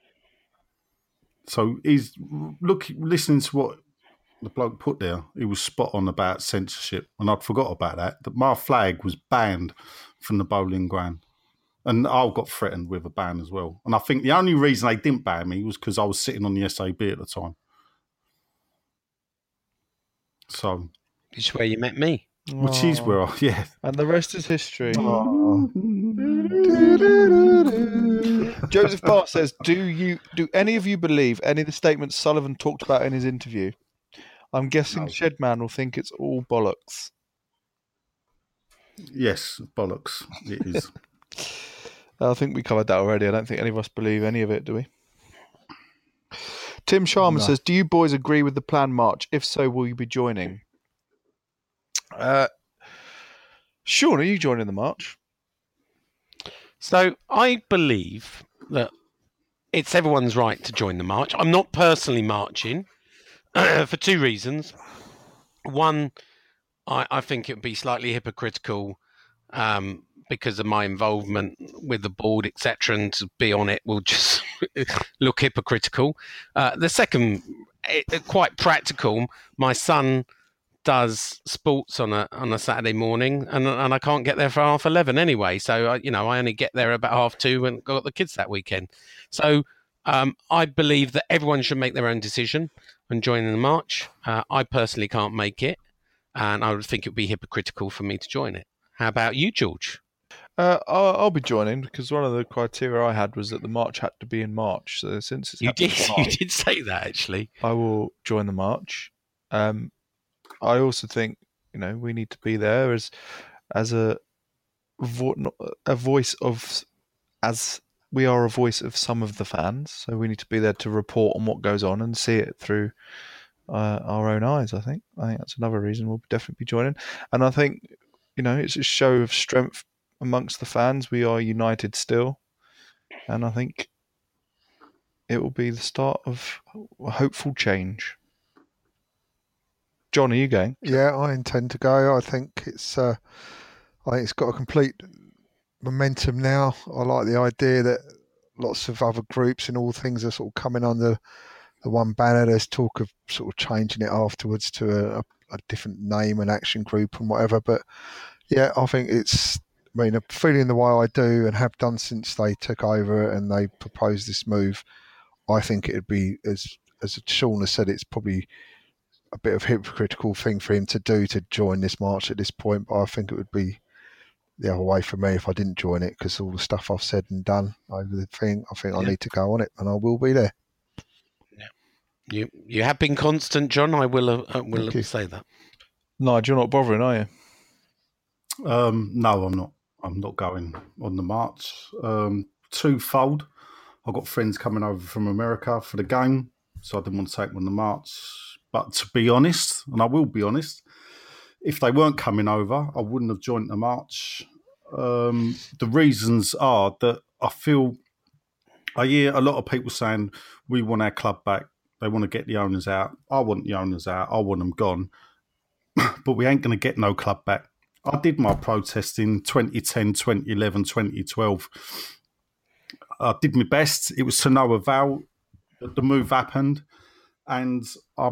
So he's listening to what the bloke put there. He was spot on about censorship, and I'd forgot about that. That my flag was banned from the bowling ground, and I got threatened with a ban as well. And I think the only reason they didn't ban me was because I was sitting on the SAB at the time. So, which is where you met me. Which is where yeah. And the rest is history. Joseph Barr says, do any of you believe any of the statements Sullivan talked about in his interview? I'm guessing Shedman will think it's all bollocks. Yes, bollocks. It is. I think we covered that already. I don't think any of us believe any of it, do we? Tim Sharman says, do you boys agree with the planned march? If so, will you be joining? Sean, are you joining the march? So I believe that it's everyone's right to join the march. I'm not personally marching for 2 reasons. One, I think it would be slightly hypocritical because of my involvement with the board, etc., and to be on it will just look hypocritical. The second, quite practical. My son does sports on a Saturday morning, and I can't get there for 11:30 anyway. So I only get there about 2:30 and got the kids that weekend. So I believe that everyone should make their own decision and join in the march. I personally can't make it, and I would think it would be hypocritical for me to join it. How about you, George? I'll be joining because one of the criteria I had was that the march had to be in March. So since it's you did say that actually, I will join the march. I also think we need to be there as a voice of, as we are a voice of some of the fans. So we need to be there to report on what goes on and see it through our own eyes. I think that's another reason we'll definitely be joining. And I think it's a show of strength amongst the fans. We are united still, and I think it will be the start of a hopeful change. John, are you going? Yeah, I intend to go. I think it's got a complete momentum now. I like the idea that lots of other groups and all things are sort of coming under the one banner. There's talk of sort of changing it afterwards to a different name and action group and whatever. But yeah, I think feeling the way I do and have done since they took over and they proposed this move, I think it'd be, as Sean has said, it's probably a bit of a hypocritical thing for him to do to join this march at this point, but I think it would be the other way for me if I didn't join it, because all the stuff I've said and done over the thing, I think I need to go on it, and I will be there. Yeah. You have been constant, John. I will say that. Nigel, you're not bothering, are you? No, I'm not. I'm not going on the march. Twofold. I've got friends coming over from America for the game, so I didn't want to take them on the march. But to be honest, and I will be honest, if they weren't coming over, I wouldn't have joined the march. The reasons are that I hear a lot of people saying, we want our club back. They want to get the owners out. I want the owners out. I want them gone. But we ain't going to get no club back. I did my protest in 2010, 2011, 2012. I did my best. It was to no avail. The move happened. And I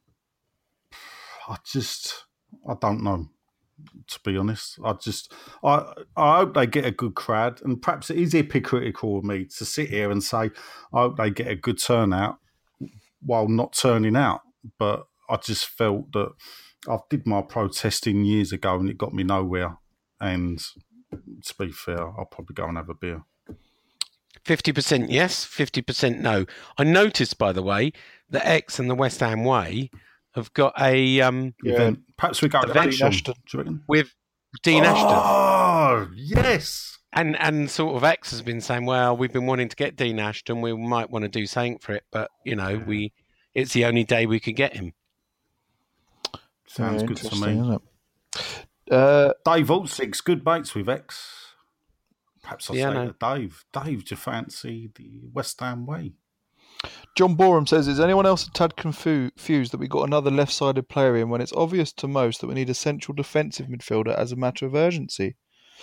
don't know, to be honest. I hope they get a good crowd, and perhaps it is hypocritical of me to sit here and say I hope they get a good turnout while not turning out. But I just felt that I did my protesting years ago and it got me nowhere. And to be fair, I'll probably go and have a beer. 50% yes, 50% no. I noticed, by the way, that X and the West Ham Way have got a event. Perhaps we go to Dean Ashton with Dean Ashton. Oh, yes. And sort of X has been saying, well, we've been wanting to get Dean Ashton. We might want to do something for it, but it's the only day we could get him. Sounds good to me. Dave Altsing's good mates with X. Perhaps I'll say to Dave, do you fancy the West Ham Way? John Borum says, is anyone else a tad confused that we got another left-sided player in when it's obvious to most that we need a central defensive midfielder as a matter of urgency?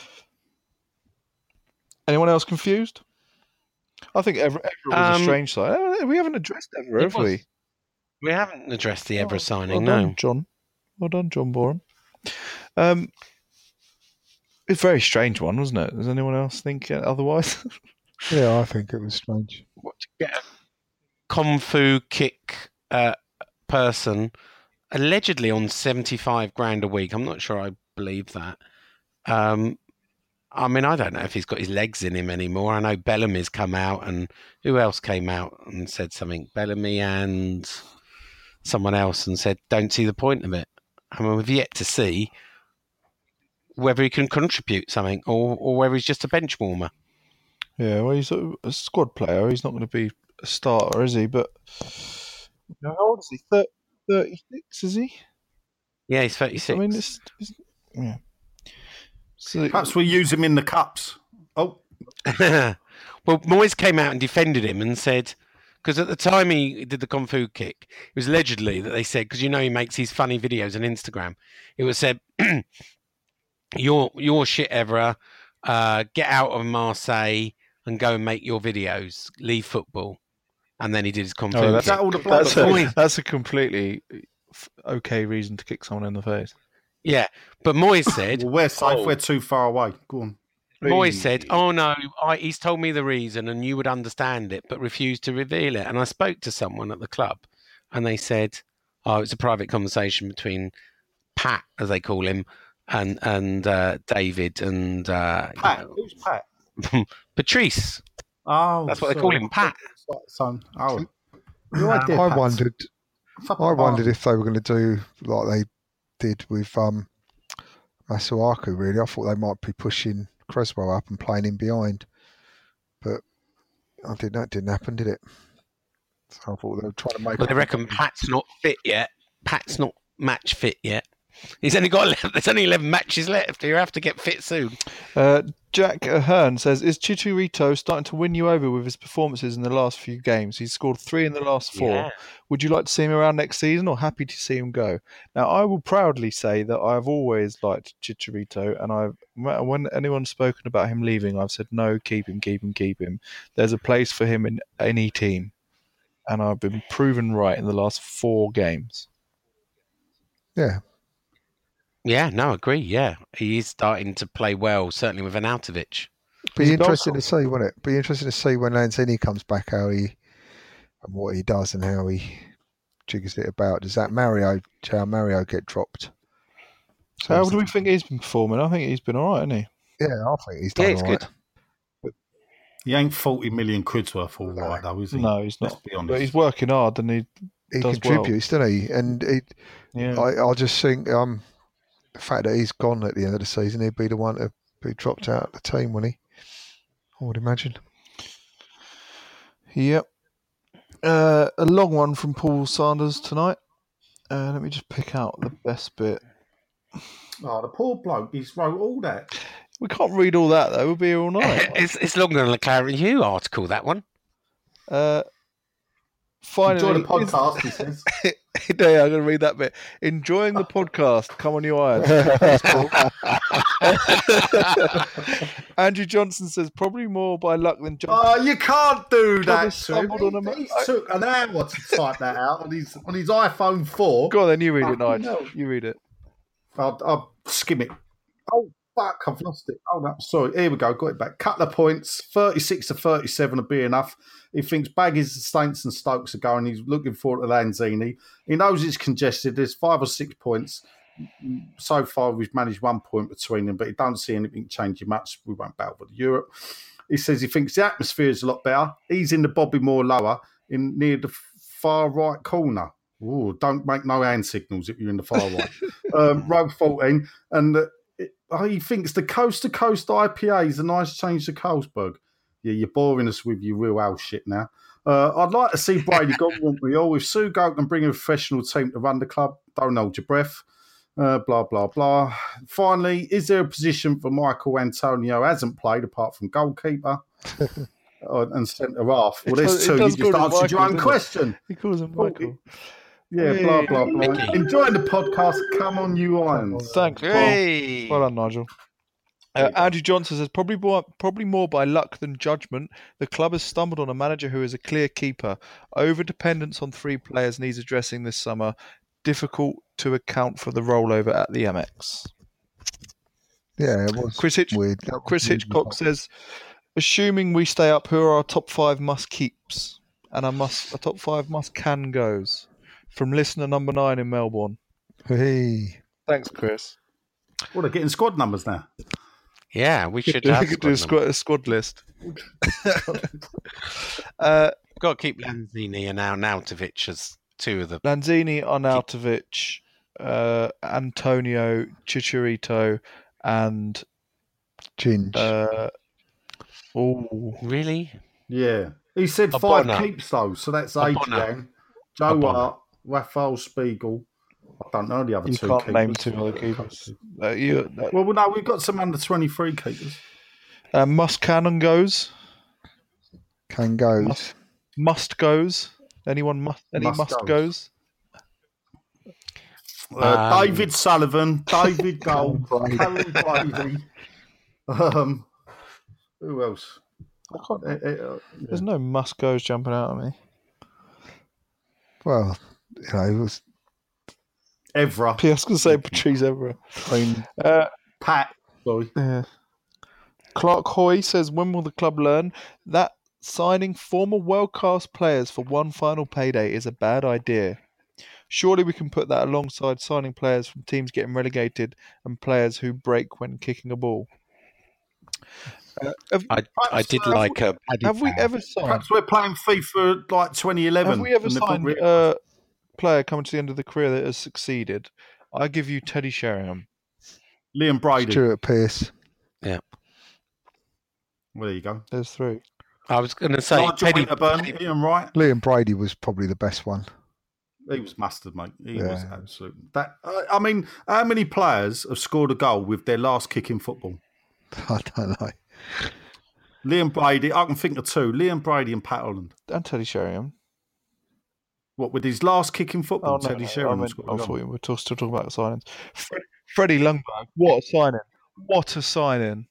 Anyone else confused? I think Evra was a strange side. We haven't addressed Evra, have we? We haven't addressed the Evra signing, well no. Done, John. Well done, John Borum. It's a very strange one, wasn't it? Does anyone else think otherwise? Yeah, I think it was strange. What, to get a Kung Fu kick person allegedly on 75 grand a week. I'm not sure I believe that. I mean, I don't know if he's got his legs in him anymore. I know Bellamy's come out, and who else came out and said something? Bellamy and someone else, and said, don't see the point of it. I mean, we've yet to see whether he can contribute something or whether he's just a bench warmer. Yeah, well, he's a squad player. He's not going to be a starter, is he? But how old is he? 36, is he? Yeah, he's 36. I mean, yeah. So, perhaps we use him in the cups. Oh. Well, Moyes came out and defended him and said, because at the time he did the Kung Fu kick, it was allegedly that they said, because he makes these funny videos on Instagram, it was said, you're shit, Evra, get out of Marseille and go and make your videos, leave football. And then he did his Kung Fu kick. That's a completely okay reason to kick someone in the face. Yeah, but Moyes said... well, we're safe, we're too far away. Go on. Moyes said, oh no, he's told me the reason and you would understand it, but refused to reveal it. And I spoke to someone at the club and they said, oh, it's a private conversation between Pat, as they call him, and David and... Pat? Who's Pat? Patrice. Oh, that's what they call him, Pat. I wondered if they were going to do like they did with Masuaku, really. I thought they might be pushing Creswell up and playing him behind. But that didn't happen, did it? So I thought they were trying to make... Well, they reckon Pat's not fit yet. Pat's not match fit yet. He's only got 11, there's only 11 matches left. You have to get fit soon. Jack Ahern says, is Chicharito starting to win you over with his performances in the last few games? He's scored 3 in the last 4. Yeah. Would you like to see him around next season or happy to see him go? Now, I will proudly say that I've always liked Chicharito, and when anyone's spoken about him leaving, I've said, no, keep him. There's a place for him in any team. And I've been proven right in the last 4 games. Yeah. Yeah, no, agree. Yeah, he is starting to play well, certainly with Arnautovic. Be interesting to see, won't it? Be interesting to see when Lanzini comes back, and what he does and how he jiggers it about. Does that Mario get dropped? So how do we think he's been performing? I think he's been all right, hasn't he? Yeah, I think he's done all right. Good. He ain't 40 million quid's worth all right, though, is he? No, he's not. Let's be honest. But he's working hard, and he does contributes, well. doesn't he? And I just think the fact that he's gone at the end of the season, he'd be the one to be dropped out of the team, wouldn't he? I would imagine. Yep. A long one from Paul Sanders tonight. Let me just pick out the best bit. Oh, the poor bloke, he's wrote all that. We can't read all that, though. We'll be here all night. It's longer than the Claret Hugh article, that one. Finally, enjoy the podcast, he says. Yeah, I'm going to read that bit. Enjoying the podcast. Come on, you irons. Andrew Johnson says, probably more by luck than John. Oh, you can't do that. He took an hour to type that out on his iPhone 4. Go on, then you read it, Nigel. You read it. I'll skim it. Oh, fuck, I've lost it. Oh, no, sorry. Here we go. Got it back. Couple of points. 36 to 37 will be enough. He thinks Baggies, Saints and Stokes are going. He's looking forward to Lanzini. He knows it's congested. There's 5 or 6 points. So far, we've managed 1 point between them, but he don't see anything changing much. We won't battle for Europe. He says he thinks the atmosphere is a lot better. He's in the Bobby Moore lower, near the far right corner. Ooh, don't make no hand signals if you're in the far right. Row 14. And he thinks the coast-to-coast IPA is a nice change to Carlsberg. Yeah, you're boring us with your real old shit now. I'd like to see Brady Montreal with Sue Gogan bringing a professional team to run the club. Don't hold your breath. Blah, blah, blah. Finally, is there a position for Michael Antonio hasn't played apart from goalkeeper? and centre half. Well, It there's does- two. it You does just call him answered your Michael, own doesn't it? question. He calls him Michael. Yeah, Hey. blah, blah, blah. Mickey. Enjoying the podcast. Come on, you irons. Thanks, Paul. Hey. Well done, Nigel. There you go. Andrew Johnson says, probably more by luck than judgment. The club has stumbled on a manager who is a clear keeper. Over-dependence on 3 players needs addressing this summer. Difficult to account for the rollover at the MX. Yeah, it was Chris weird. That was Chris weird. Hitchcock says, assuming we stay up, who are our top 5 must-keeps and a top 5 must-can goes? From listener number 9 in Melbourne. Hey, Thanks, Chris. Well, they're getting squad numbers now. Yeah, we should We have could do a squad list. Got to keep Lanzini and Arnautovic as 2 of the. Lanzini, Arnautovic, Antonio, Chicharito, and Ginge. Really? Yeah. He said 5 Abona. keeps, though. So that's Abona. Adrian, Joe Abona. Hart, Rafael Spiegel. I don't know the other you 2 can't keepers. name 2 other keepers. Well, no, we've got some under 23 keepers. Must can and goes. Can goes. Must goes. Anyone must? Any must goes? David Sullivan, David Gold, Callum Brady. Who else? I can't. There's no must goes jumping out at me. Well, you know, it was. Evra. I was going to say Patrice Evra. I mean, Pat. Sorry. Yeah. Clark Hoy says, when will the club learn that signing former world-class players for one final payday is a bad idea? Surely we can put that alongside signing players from teams getting relegated and players who break when kicking a ball. I did like a. Have we ever signed? Perhaps we're playing FIFA like 2011. Have we ever and they've got signed rid- a player coming to the end of the career that has succeeded? I give you Teddy Sheringham. Liam Brady. Stuart Pearce. Yeah. Well, there you go. There's 3. I was going to say. Nigel Winterburn, Ian Wright. Liam Brady was probably the best one. He was mustard, mate. He was Yeah. absolute. That I mean, how many players have scored a goal with their last kick in football? I don't know. Liam Brady. I can think of 2. Liam Brady and Pat Holland. And Teddy Sheringham. What, with his last kick in football? Teddy Sheringham I scored a goal. thought we were still talking about signings. Freddie Lundberg. What a signing. What a signing.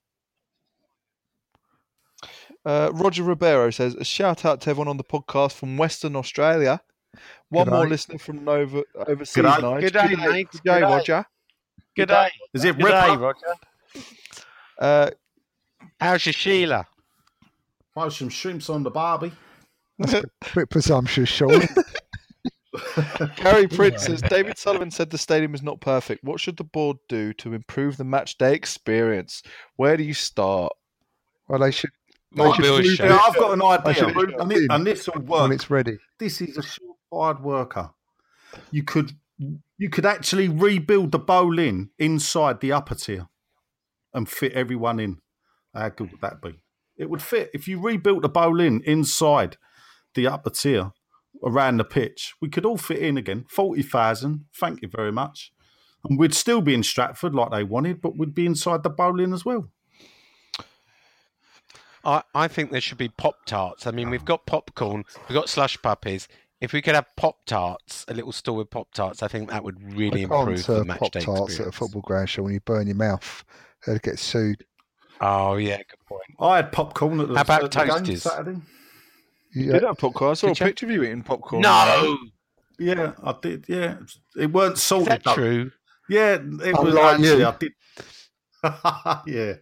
Roger Ribeiro says, a shout out to everyone on the podcast from Western Australia. One G'day. more listener from overseas. G'day. Nige. G'day, mate. G'day, Roger. G'day. Is it G'day, Ripper? Roger. How's your Sheila? Throw some shrimps on the barbie. Bit presumptuous, Sean. Gary Prince says, David Sullivan said the stadium is not perfect. What should the board do to improve the match day experience? Where do you start? Well, they should. More should Bill move show. it Yeah, I've got an I should idea, move it in and this will when work. it's ready. This is a surefire worker. You could actually rebuild the bowl-in inside the upper tier and fit everyone in. How good would that be? It would fit. If you rebuilt the bowl-in inside the upper tier around the pitch, we could all fit in again. 40,000, thank you very much. And we'd still be in Stratford like they wanted, but we'd be inside the bowl-in as well. I think there should be Pop-Tarts. I mean, we've got popcorn, we've got slush puppies. If we could have Pop-Tarts, a little store with Pop-Tarts, I think that would really I can't improve the serve match day Pop-Tarts experience. at a football ground show when you burn your mouth. They'd get sued. Oh, yeah, good point. I had popcorn at the, How about at the game Toasties? Saturday. Yeah. Did have popcorn? I saw a Did you? picture of you eating popcorn. No! Yeah, I did. Yeah, it weren't Is salted. that though. true? Yeah, it was Unlike actually. you. I did. Yeah,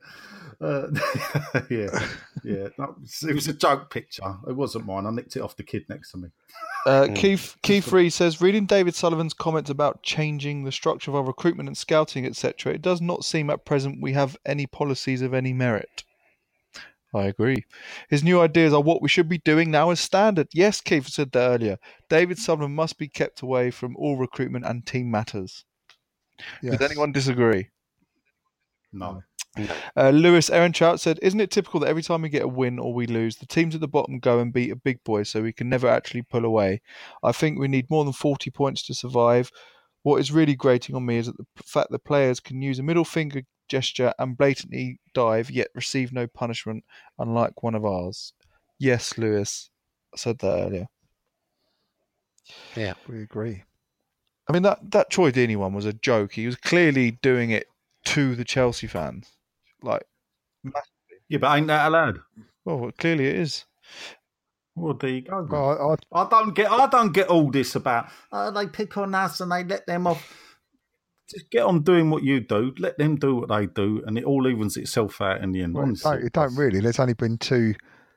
yeah. No, it was a joke picture. It wasn't mine. I nicked it off the kid next to me. Keith Reed says, reading David Sullivan's comments about changing the structure of our recruitment and scouting, etc., it does not seem at present we have any policies of any merit. I agree. His new ideas are what we should be doing now as standard. Yes, Keith said that earlier. David Sullivan must be kept away from all recruitment and team matters. Yes. Does anyone disagree? No. Lewis Ehrentrout said, isn't it typical that every time we get a win or we lose, the teams at the bottom go and beat a big boy so we can never actually pull away? I think we need more than 40 points to survive. What is really grating on me is that the fact that players can use a middle finger gesture and blatantly dive, yet receive no punishment, unlike one of ours. Yes, Lewis. I said that earlier. Yeah. We agree. I mean, that Troy Deeney one was a joke. He was clearly doing it to the Chelsea fans. Like, Yeah, but ain't that allowed? well, clearly it is. Well, there you go. Well, I don't get all this about they pick on us and they let them off. Just get on doing what you do. Let them do what they do, and it all evens itself out in the end. well, Honestly, it don't really. There's only been two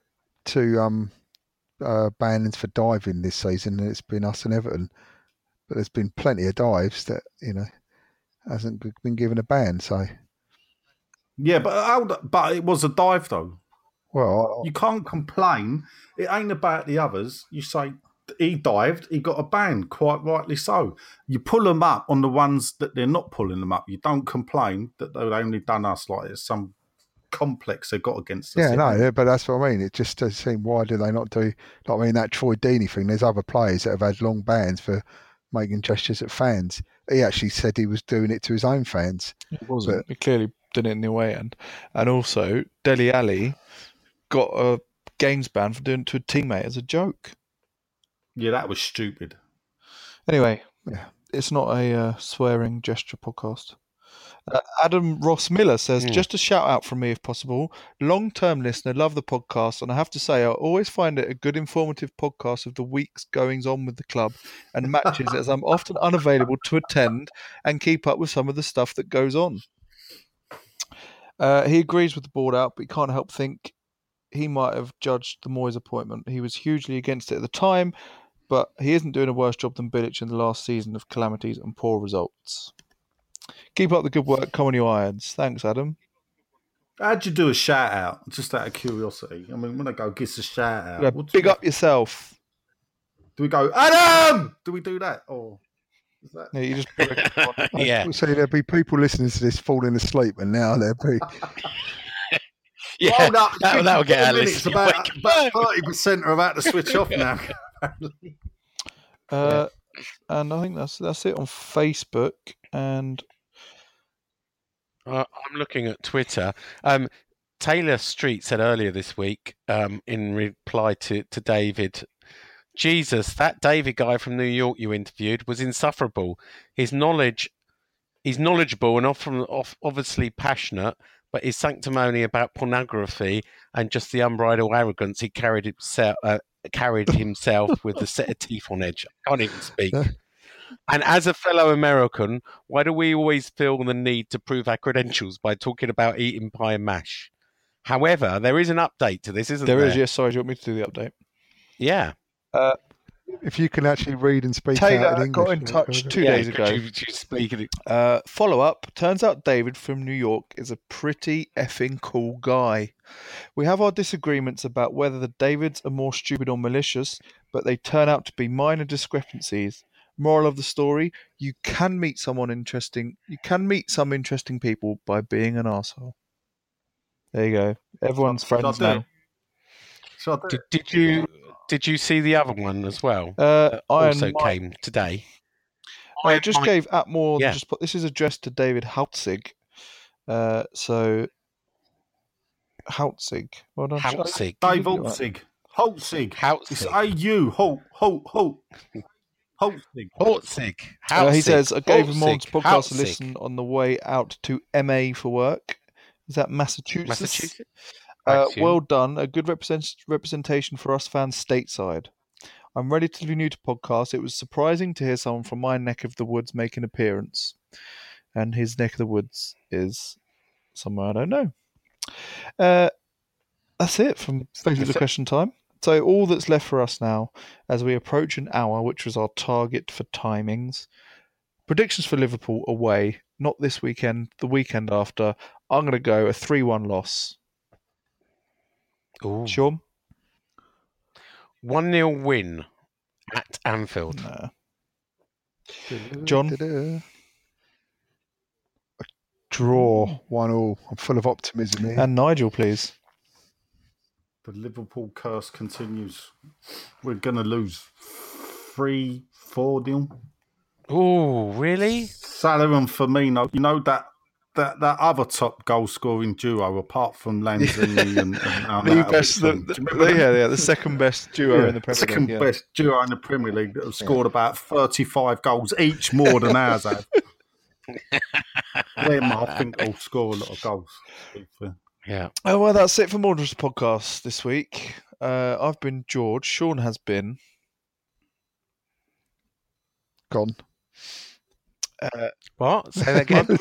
bannings for diving this season, and it's been us and Everton. But there's been plenty of dives that hasn't been given a ban. So yeah, but it was a dive though. well, You can't complain. It ain't about the others. You say he dived, he got a ban, quite rightly so. You pull them up on the ones that they're not pulling them up. You don't complain that they've only done us like it's some complex they got against us. yeah, no, but that's what I mean. It just does seem, why do they not do? Like, I mean, that Troy Deeney thing. There's other players that have had long bans for making gestures at fans. He actually said he was doing it to his own fans. It wasn't. He clearly did it in the away end. And also, Dele Alli got a games ban for doing it to a teammate as a joke. Yeah, that was stupid. Anyway, it's not a swearing gesture podcast. Adam Ross Miller says, just a shout out from me if possible. Long-term listener, love the podcast, and I have to say I always find it a good informative podcast of the week's goings on with the club and matches, as I'm often unavailable to attend and keep up with some of the stuff that goes on. He agrees with the board out, but he can't help think he might have judged the Moyes appointment. He was hugely against it at the time, but he isn't doing a worse job than Bilic in the last season of calamities and poor results. Keep up the good work, come on you irons. Thanks, Adam. How'd you do a shout out? Just out of curiosity. I mean, when I go, give us a shout out. Yeah, big up yourself. Do we go, Adam? Do we do that? Or is that... Yeah, you just yeah. So there'll be people listening to this falling asleep, and now there'll be. Yeah, hold up. That'll get our minutes. list. About 30% are about to switch off now. And I think that's it on Facebook. And I'm looking at Twitter. Taylor Street said earlier this week, in reply to David, Jesus, that David guy from New York you interviewed was insufferable. He's knowledgeable and obviously passionate, but his sanctimony about pornography and just the unbridled arrogance he carried himself with the set of teeth on edge. I can't even speak. And as a fellow American, why do we always feel the need to prove our credentials by talking about eating pie and mash? However, there is an update to this, isn't there? There is, yes. Sorry, do you want me to do the update? Yeah. If you can actually read and speak Taylor out in English. got in touch 2 days ago. Follow up. Turns out David from New York is a pretty effing cool guy. We have our disagreements about whether the Davids are more stupid or malicious, but they turn out to be minor discrepancies. Moral of the story, you can meet some interesting people by being an arsehole. There you go. Everyone's friends now. Did you see the other one as well? Also came today. I just gave Atmore. Yeah. Just put this is addressed to David Hautzig. So Hautzig. Well done. Hautzig. Dave Hautzig. Hautzig. It's A-U. Hautzig. He says, I gave him on podcast a listen on the way out to MA for work. Is that Massachusetts? Well done. A good representation for us fans stateside. I'm relatively new to podcasts. It was surprising to hear someone from my neck of the woods make an appearance. And his neck of the woods is somewhere I don't know. That's it from basically the question time. So all that's left for us now, as we approach an hour, which was our target for timings, predictions for Liverpool away, not this weekend, the weekend after. I'm going to go a 3-1 loss. Ooh. Sean? 1-0 win at Anfield. No. John? A draw, 1-1. I'm full of optimism here. And Nigel, please. The Liverpool curse continues. We're going to lose 3-4-0. Oh, really? Salah and Firmino. You know that that other top goal scoring duo apart from Lanzini and the second best duo in the Premier League. Second best duo in the Premier League that have scored about 35 goals each more than ours have. Them, I think, will score a lot of goals. Yeah. Oh, well, that's it for Mordred's podcast this week. I've been George. Sean has been gone. What? Say that again.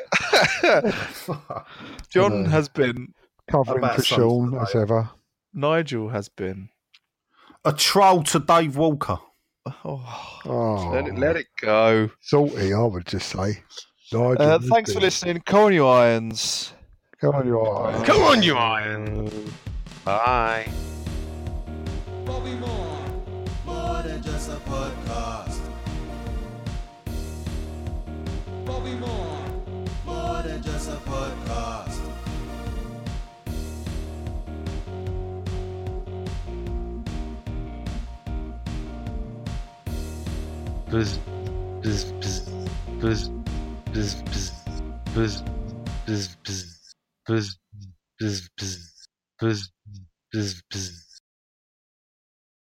John has been covering for Sean as ever. Nigel has been a troll to Dave Walker. Let it go. Salty, I would just say. Thanks for listening. Come on, you Irons. Come on, you Irons. Come on, you Irons. Bye. Bobby Moore, more than just a podcast. Bobby Moore, more than just a podcast. Buzz, buzz, buzz, buzz, buzz, buzz, buzz, buzz, buzz, buzz, buzz, buzz, buzz, buzz, buzz.